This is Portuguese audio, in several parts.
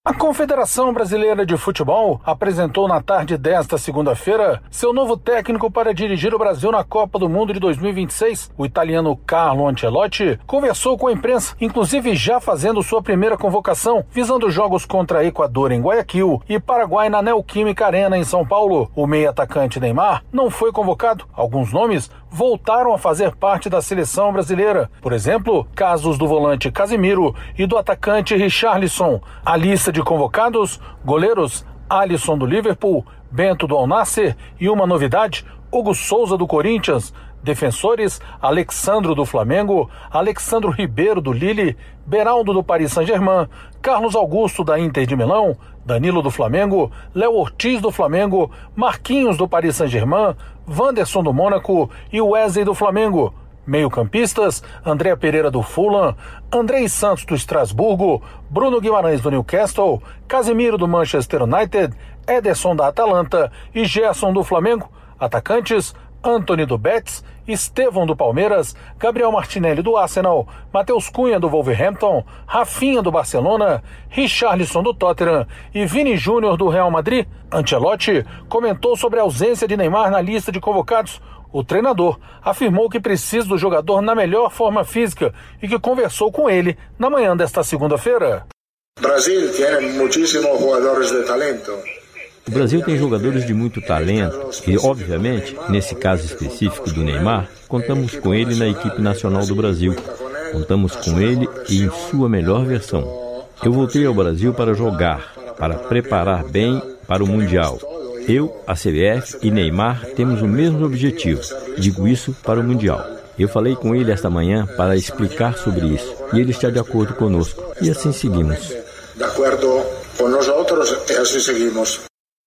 A Confederação Brasileira de Futebol apresentou na tarde desta segunda-feira seu novo técnico para dirigir o Brasil na Copa do Mundo de 2026. O italiano Carlo Ancelotti conversou com a imprensa, inclusive já fazendo sua primeira convocação, visando jogos contra Equador em Guayaquil e Paraguai na Neoquímica Arena em São Paulo. O meio-atacante Neymar não foi convocado. Alguns nomes voltaram a fazer parte da seleção brasileira. Por exemplo, casos do volante Casemiro e do atacante Richarlison. A lista de convocados: goleiros Alisson do Liverpool, Bento do Al Nassr e uma novidade, Hugo Souza do Corinthians. Defensores: Alexandro do Flamengo, Alexandro Ribeiro do Lille, Beraldo do Paris Saint-Germain, Carlos Augusto da Inter de Milão, Danilo do Flamengo, Léo Ortiz do Flamengo, Marquinhos do Paris Saint-Germain, Wanderson do Mônaco e Wesley do Flamengo. Meio-campistas: André Pereira do Fulham, Andrei Santos do Estrasburgo, Bruno Guimarães do Newcastle, Casemiro do Manchester United, Ederson da Atalanta e Gerson do Flamengo. Atacantes: Antony do Betis, Estevão do Palmeiras, Gabriel Martinelli do Arsenal, Matheus Cunha do Wolverhampton, Rafinha do Barcelona, Richarlison do Tottenham e Vini Júnior do Real Madrid. Ancelotti comentou sobre a ausência de Neymar na lista de convocados. O treinador afirmou que precisa do jogador na melhor forma física e que conversou com ele na manhã desta segunda-feira. Brasil tem muitíssimos jogadores de talento. O Brasil tem jogadores de muito talento e, obviamente, nesse caso específico do Neymar, contamos com ele na equipe nacional do Brasil. Contamos com ele e em sua melhor versão. Eu voltei ao Brasil para jogar, para preparar bem para o Mundial. Eu, a CBF e Neymar temos o mesmo objetivo. Digo isso para o Mundial. Eu falei com ele esta manhã para explicar sobre isso e ele está de acordo conosco. E assim seguimos. De acordo com nós e assim seguimos.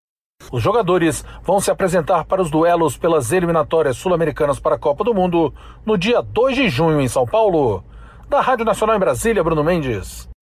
Os jogadores vão se apresentar para os duelos pelas eliminatórias sul-americanas para a Copa do Mundo no dia 2 de junho em São Paulo. Da Rádio Nacional em Brasília, Bruno Mendes.